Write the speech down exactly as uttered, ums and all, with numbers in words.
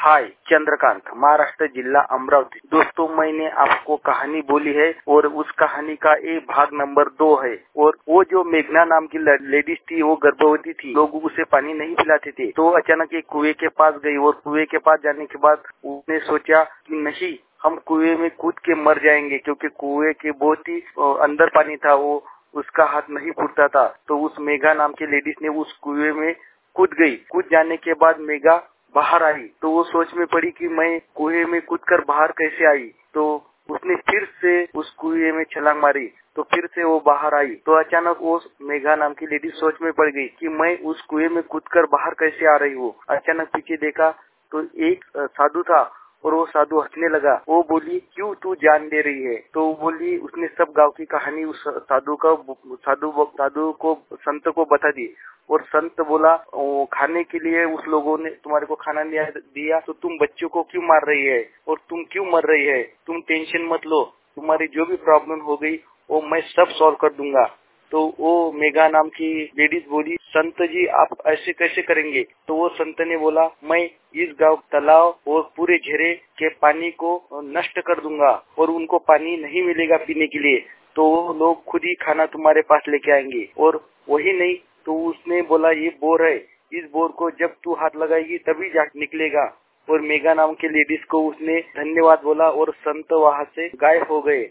हाय, चंद्रकांत, महाराष्ट्र जिला अमरावती। दोस्तों, मैंने आपको कहानी बोली है और उस कहानी का ये भाग नंबर दो है। और वो जो मेघना नाम की लेडीज थी, वो गर्भवती थी, लोग उसे पानी नहीं पिलाते थे। तो अचानक एक कुएं के पास गई और कुएं के पास जाने के बाद उसने सोचा कि नहीं, हम कुएं में कूद के मर जाएंगे, क्योंकि कुएं के बहुत ही अंदर पानी था, वो उसका हाथ नहीं फूटता था। तो उस मेघा नाम की लेडीज ने उस कुएं में कूद गई। कूद जाने के बाद मेघा बाहर आई तो वो सोच में पड़ी कि मैं कुएं में कूदकर बाहर कैसे आई। तो उसने फिर से उस कुएं में छलांग मारी तो फिर से वो बाहर आई। तो अचानक वो मेघा नाम की लेडी सोच में पड़ गई कि मैं उस कुएं में कूदकर बाहर कैसे आ रही हूँ। अचानक पीछे देखा तो एक साधु था और वो साधु हंसने लगा। वो बोली, क्यों तू जान दे रही है? तो वो बोली, उसने सब गांव की कहानी उस साधु का साधु साधु को संत को बता दी। और संत बोला, खाने के लिए उस लोगों ने तुम्हारे को खाना दिया तो तुम बच्चों को क्यों मार रही है और तुम क्यों मर रही है? तुम टेंशन मत लो, तुम्हारी जो भी प्रॉब्लम हो गई वो मैं सब सॉल्व कर दूंगा। तो वो मेघा नाम की लेडीज बोली, संत जी आप ऐसे कैसे करेंगे? तो वो संत ने बोला, मैं इस गांव तालाब और पूरे झीरे के पानी को नष्ट कर दूंगा और उनको पानी नहीं मिलेगा पीने के लिए। तो वो लोग खुद ही खाना तुम्हारे पास लेके आएंगे। और वही नहीं तो उसने बोला, ये बोर है, इस बोर को जब तू हाथ लगाएगी तभी जा निकलेगा। और मेघा नाम के लेडीज को उसने धन्यवाद बोला और संत वहां से गायब हो गए।